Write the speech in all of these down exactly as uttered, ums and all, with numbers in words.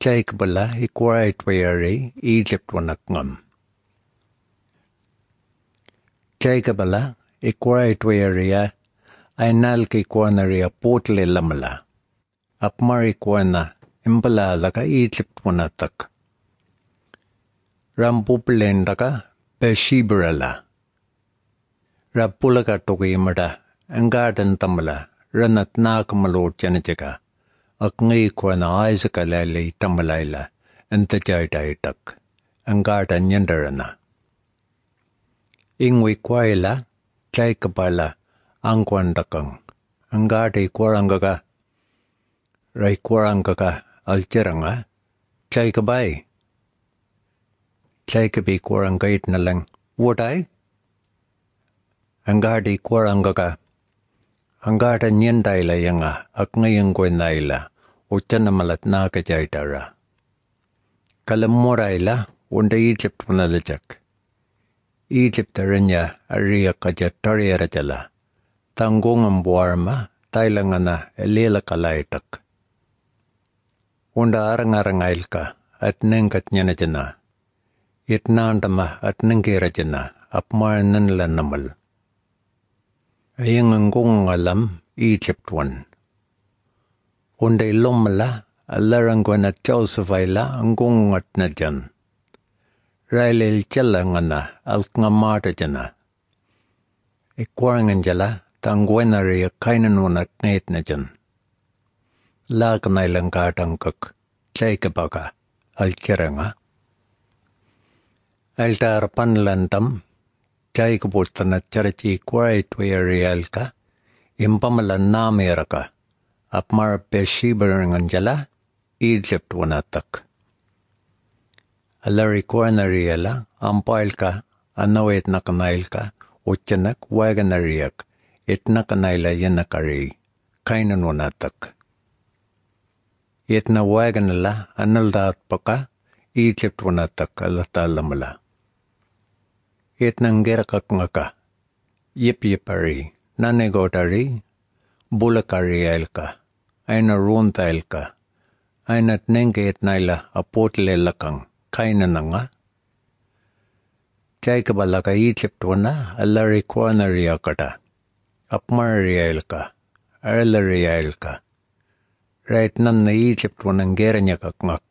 Jacobala equaitwayari Egypt wanakngam. Jacobala equaitwayaria ainalki quanaria portle lamala. Apmari quana imbala laka Egypt wanatak. Rampupulendaka Beshibrala. Rapulaka tokimata angardan tamala ranat nakamalo janajaka. Akngi quana Isaacalali tamalaila and the jaitaitak. Angarda nyandarana. Ingwi kwaila Jacobala angwandakang. Angardi quarangaga. Rai quarangaga alcheranga. Jacobai. Jacobi quarangait nalang. Would I? Angardi quarangaga. Angarda nyandaila yanga akngayangwanaila. Uchanamalat nakajaitara. Kalamoraila unda Egypt wanalajak. Egypt aranya aria kajatariarajala. Tangungam buarma tailangana elela kalaitak. Unda arangarangailka at nengat nyanajana. Itnandama at nengirajana apmar nanlanamal. Ayangangung alam Egypt one. Unda ilomala alarangwana Josephaila angungat na jan. Railil chalangana alkngamata jana. Ikwaranganjala tangwenari kainanunat nate na jan. Lakanailangatangkak Jacobaka alkiranga. Altar panlantam Jacobutana charachi kwaitwayarialka impamala nameraka. Apmar Beshibaranganjala, Egypt wanatak. Alari Quarnariela, Ampailka, Anawet Nakanailka, Uchanak, Waganariak, It Nakanaila Yanakari, Kainan wanatak. It na Waganala, Analdat Paka, Egypt wanatak, Alatalamala. It Nangerakakngaka, Yip Yipari, Nanegotari, Bulakarielka. Aina runtailka. Aina tnengeet naila apotle lakang. Kainananga. Jacobala Egypt wana alari quanariakata. Apmarielka. Arlarielka. Right nan na Egypt wanangeranyakakmak.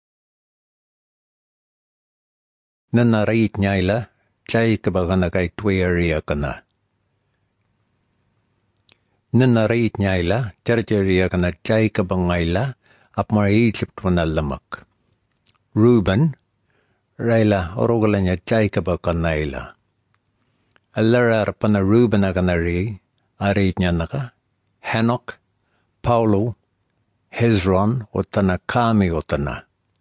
Nana rait nyaila. Jacobala kay tweriakana. Nanarit nyaila, charjaria kana Jacobangaila, apmar Egypt wanalamak. Reuben, Raila orogalanya Jacobakanaila. Alara pana Reuben aganari, arit nyanaka, Hanok, Paulo, Hezron, otana Kami otana.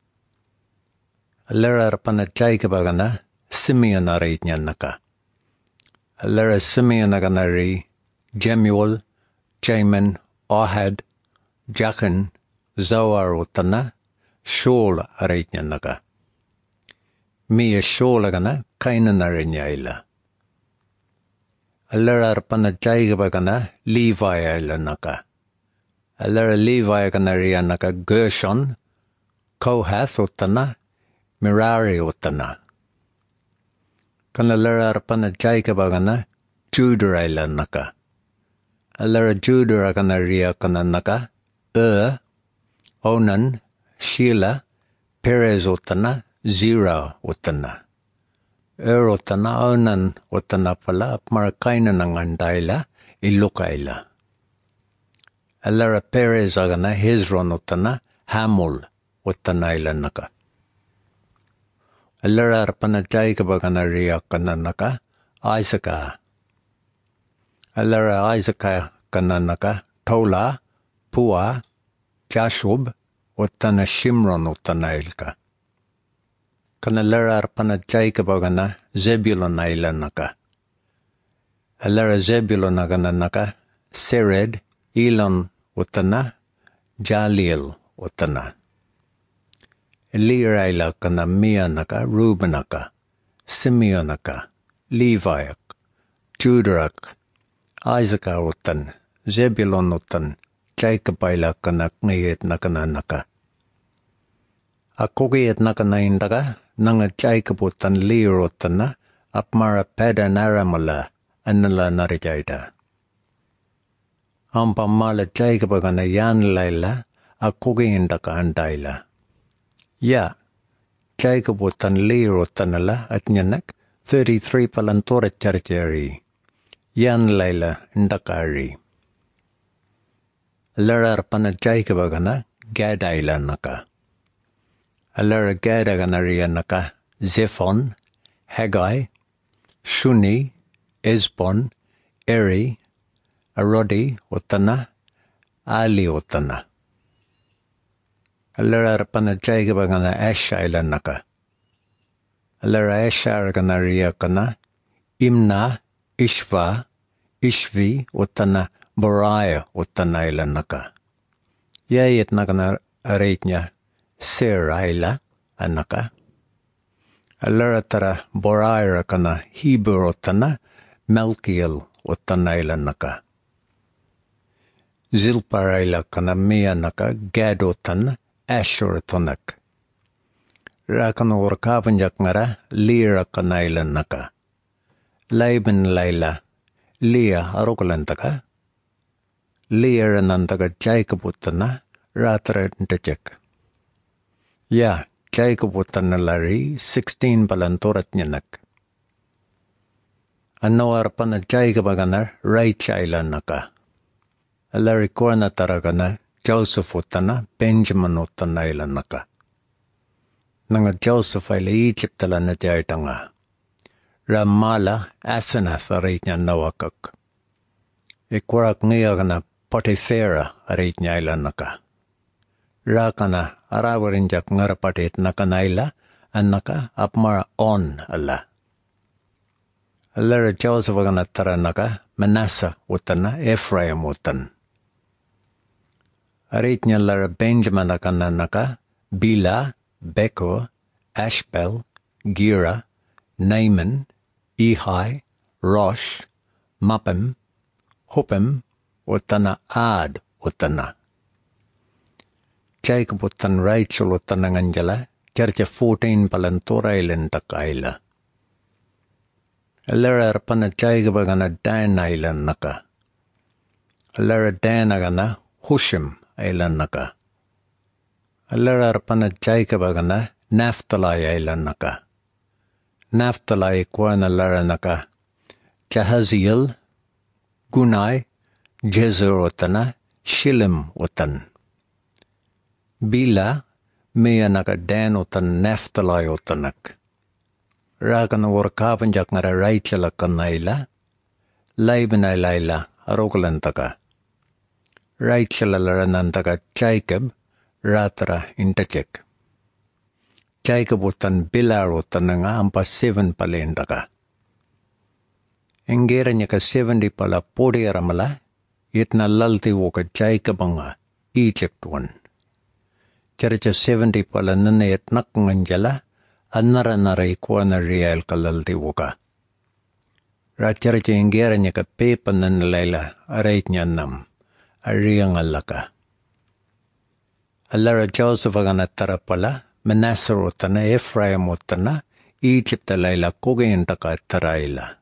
Alara pana Jacobagana, Simeon arit nyanaka. Alara Simeon aganari, Jemuel, Jamin, Ohad, Jachin, Zoar utana, Shul aritnyanaga. Mia Shulagana, Kainanarinyaila. Alara pana Jaigabagana, Levi ilanaka. Alara Levi ganarianaka Gershon, Kohath utana, Merari utana. Kanalara pana Jaigabagana, Judah ilanaka. Alara Judah aganaria kananaka, Ur, Onan, Sheila, Perez utana, Zira utana. Ur utana, Onan utana pala, marakaina nangandaila, ilukaila. Alara Perez agana, Hezron utana, Hamul utana ilanaka. Alara arpana Jaigabaganaria kananaka, Isaaca. Alara Isaac kananaka, Tola, Pua, Jashub, utana Shimron utanailka. Kanalara arpana Jaicabagana, Zebulon ailanaka. Alara Zebulon agananaka, Sered, Elon utana, Jalil utana. Eliraila kana Mianaka, Rubenaka, Simeonaka, Leviak, Judarak, Isaac utan, Zebulon utan, Jacobaila kanak ngayet nakananaka. A kogiet nakana indaga, nanga Jacobutan Leerotana, Apmara Padan Aramala, Anala Narijaida. Ampa Mala Jacobagana Yan Laila, A kogi indaka andaila. Ya, Jacobutan Leerotanala at Nyanak, thirty-three Palantora Charjari. Yan Laila Indakari. Lara Pana Jacobagana, Gadaila Naka. Alara Gadaganaria Naka, Zephon, Haggai, Shuni, Esbon, Eri, Arodi, Utana, Ali Utana. Alara Pana Jacobagana Ashaila Naka. Alara Asharaganaria Kana, Imna, Ishva, Ishvi, Utana, Boriah, Utanaila Naka. Yayet Nagana Aretnya, Seraila, Anaka. Alaratara Boriah Kana, Hebrew Utana, Malkiel, Utanaila Naka. Zilparaila Kana Mia Naka, Gadotan, Ashur Tonak. Rakana Urkavanjak Nara, Lira Kanaila Naka. Laban Laila, Leah Arokalantaka. Leah Anantaka Jacobutana, Ratara Ndajek. Ya, Jacobutana Lari, sixteen Balantorat Nyanak. Anoar Pana Jacobaganar, Raichaila Naka. Alari Korna Taragana, Joseph Utana, Benjamin Utanaila Naka. Nanga Joseph Ila Egypt Alana Jaitanga. Ramala Asenath Aritnya Nawakak. Ikwarak Niagana Potiphera Aritnya Ilanaka. Rakana Arawarinjak Ngarapatit Nakanaila Anaka Apmara On Allah. Alara Joseph Agana Taranaka Manasseh Utana Ephraim Utan. Aritnya Lara Benjamin Akananaka Bila, Beko, Ashbel, Gira, Naaman, Ehi, Rosh, Muppim, Huppim, Utana Ad Utana. Jacob Utan Rachel Utanangangela, Church fourteen Palantora Island Takaila. Alara Pana Jacob Agana Dan Island Naka. Alara Dan Agana Hushim Island Naka. Alara Pana Jacob Agana Naphtali Island Naka. Naphtali Kwana Laranaka, Jahaziel, Gunai, Jezer Utana, Shillim Utan. Bila, Meanaka Dan Utan Naphtali Utanak. Ragan Warkavanjak Nara Rachel Kanaila, Laban Laila, Arogalantaka. Rachel Laranantaka Jacob, Ratara Intachek. Jacob Utan Bilar Utananga ampa seven palendaka. Engeranya ka seventy pala podi ramala, itna lalti woka Jacob anga, Egypt one. Characha seventy pala nana etnak nganjala, anara nara ikwana real ka lalti woka. Racharacha engeranya ka pepa nana layla, araitnya nam, ariyang alaka. Alara Joseph agana tarapala, Manasseh Utana, Ephraim Utana, Egypt Laila Kogentaka Taraila.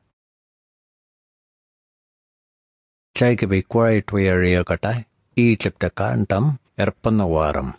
Jacob quiet area kata, Egypt Kantam, Erpanawaram.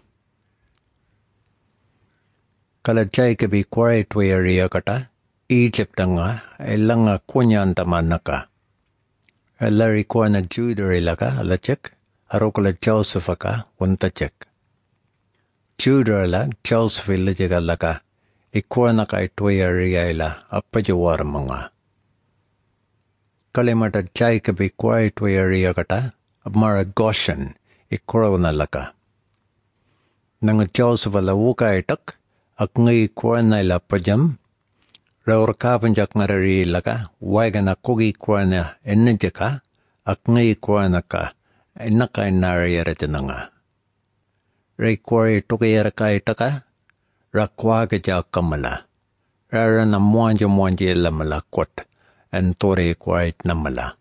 Kala Jacob quiet area kata, Egypt nga, Elanga Kunyantamanaka. Alari Kwana Judah ilaka, Alachek, Arokala Josephaka, Untachek. Judah la Joseph ilijiga laka, ikwanaka itwaya riyaila, apajawar mga. Kalimata Jacob ikwa itwaya riyakata, apmara Goshen, ikwa na laka. Nang Joseph la wuka itak, ak ngay ikwa na ila pajam, raur kapanjak ngarari laka, wagana kogi ikwa na enijaka, ak ngay ikwa na ka, inaka inari yarajananga. Rekwari tukayara kai taka, rakwaga ja kamala, rara na mwanja mwanja lamala kwat, and tori kwait namala.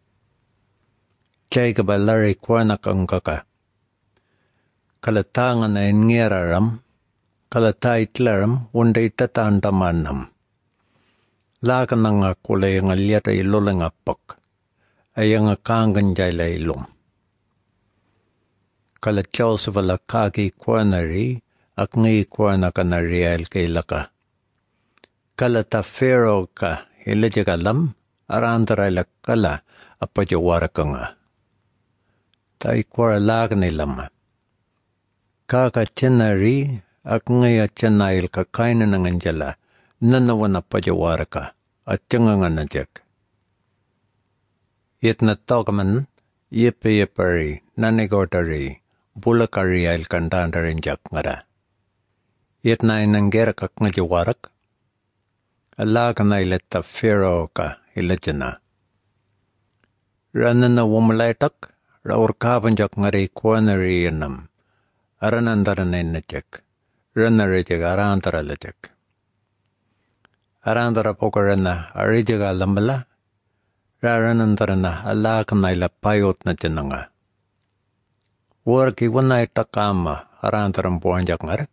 Jacob alari kwana kangkaka. Kalatangan na ngeraram, Kalata itlaram unday tatandamanam. Laka nga kulay nga liyata ilulang apak. Ay nga kangan jayla ilum. Kalatyaw sa wala kaki kwanari ak ngay kwana ka na real kay laka. Kalata pharaoh ka ilajagalam arantara kala apajawara ka nga. Tay kwara laka nilam. Kaka chenari ak ngay at chenail ka kaina ng anjala nanawan apajawara ka at tiyanga na jak. Yet na tokaman yepe yepari nanigotari bulakari al kandandarin jak ngara. Yet na inanggera kak ngajawarak ala ka na ileta pharaoh ka ilajana. Rana na wumulaitak raur kapan jak ngari kwanari yanam aranandara na inajak. Rana rejag arantara lajak. Arantara pokarana arijaga lambala raranandara na ala ka na ilapayot na jananga. Warki wana itakama arantaram buwanjak ngar.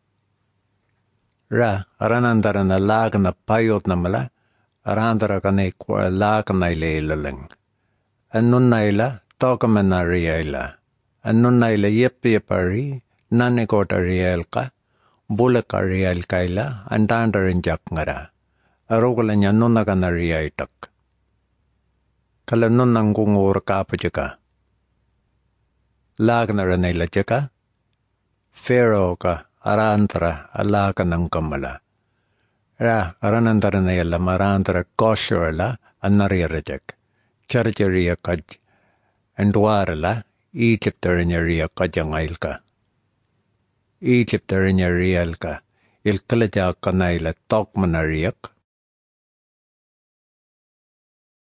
Ra aranandara na ala ka na payot na mala arantara ka na ikwa ala ka na ilailalang. Anun na ila tokaman na riyaila. Anun na ila yepi yepari nanigota riyal ka. Bulak arial kaila andandarin jak ngara. Arugala niya nuna ka na riyaitak. Kala nunang kungur ka pa jaka. Lag na ranayla jaka. Pharaoh ka arantara alaka ng kamala. Ra aranandara na yala marantara koshorla anariyarajak. Charjariya kaj. Andwarala Egyptarinya kajangayl ka. Egyptarinya real ka, il kalaja kanaila tok manariyak,